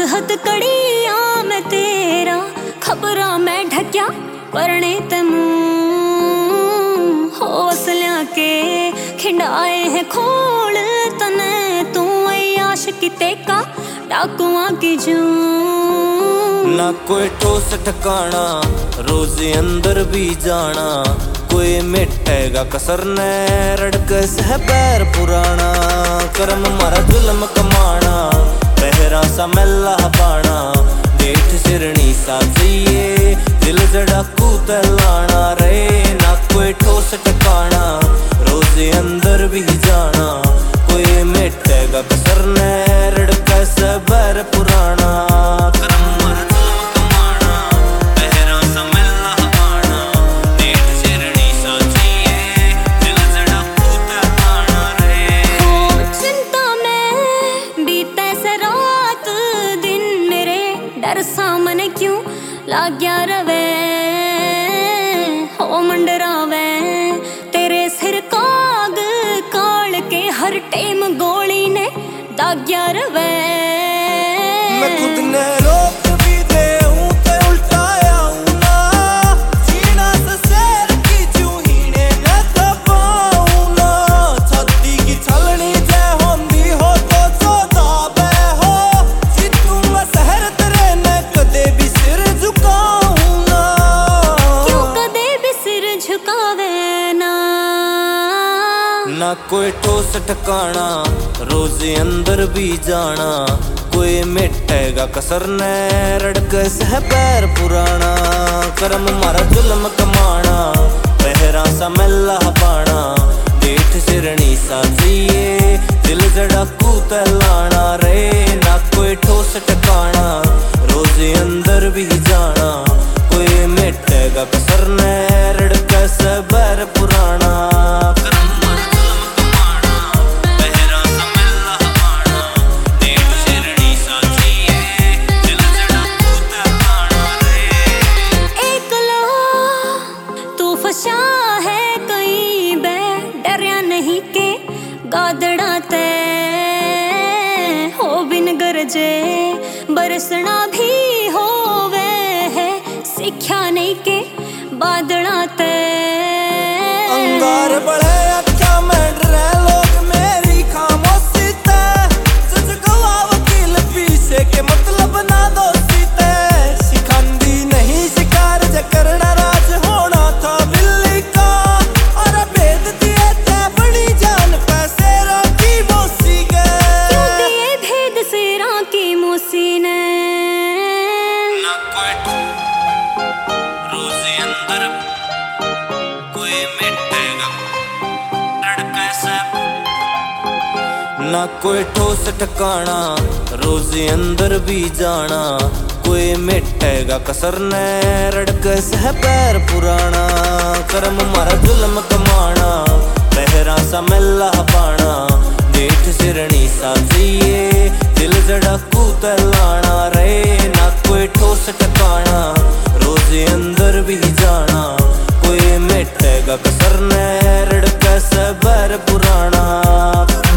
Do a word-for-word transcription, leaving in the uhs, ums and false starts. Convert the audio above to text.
हथकड़ियां मैं तेरा खबरा मैं ढक्या परने तमू हौसलियां के खिंडाए हैं खोल तने तू आशिकी तेका डाकुआं की जू ना कोई ठोस ठिकाना रोज अंदर भी जाना कोई मिटेगा कसर ने रड़क सह पैर पुराना कर्म मारा जुल्म कमाना पहरा सा मेला पाना देठ सिरनी सा जिए दिल जड़ाकू तलाना रे ना कोई ठोस ठिकाना रोज अंदर भी जाना कोई मिटेगा कसर ने रड़क सह पैर पुराना सामने क्यों लाग्या रवे हो मंडरावे तेरे सिर काग काल के हर टेम गोली ने दाग्या रवे मैं खुद ने रोक भी दे हूं ते उल्टाया हूं ना जीना से सैर की चूहीने न दबाऊं ना छाती की छलनी जे होंदी हो तो चौदा बे हो जितू मैं सहर तेरे ने कदे भी सिर झुकाऊं ना क्यों कदे भी सिर झुकावे ना ना कोई ठोस ठिकाना रोज अंदर भी जाना कोई मिटेगा कसर ने रड़क सह पैर पुराना कर्म मारा जुल्म कमाना पहरा सा मेला पाना देठ सिरनी सा जिए दिल जड़ाकू तलाना रे ना कोई ठोस ठिकाना रोज अंदर भी जाना कोई मिटेगा कसर ने रड़क सह पैर पुराना गादड़ा ते हो बिन गरजे बरसना भी होवे है सिख्या नहीं के बादड़ा ते अंगार बढ़े अच्छा मैं डरे लोग मेरी खामोशी ते सच गवा वकील पीछे के मतलब ना दोषी ते सिखांदी नहीं शिकार जे करना राज होना था बिल्ली का और भेद दिए ते बड़ी जान पैसे राखी मोसी के क्यों दिए भेद से राखी मोसी ने ना कोई रोज अंदर कोई मिटेगा रड़के से ना कोई ठोस ठिकाना रोज अंदर भी जाना कोई मिटेगा कसर ने रड़क सह पैर पुराना कर्म मारा जुल्म कमाना पहरा सा मेला पाना देठ सिरनी सा जिए दिल जड़ाकू तलाना रे ना कोई ठोस ठिकाना रोज अंदर भी जाना कोई मिटेगा कसर ने रड़क सह पैर पुराना।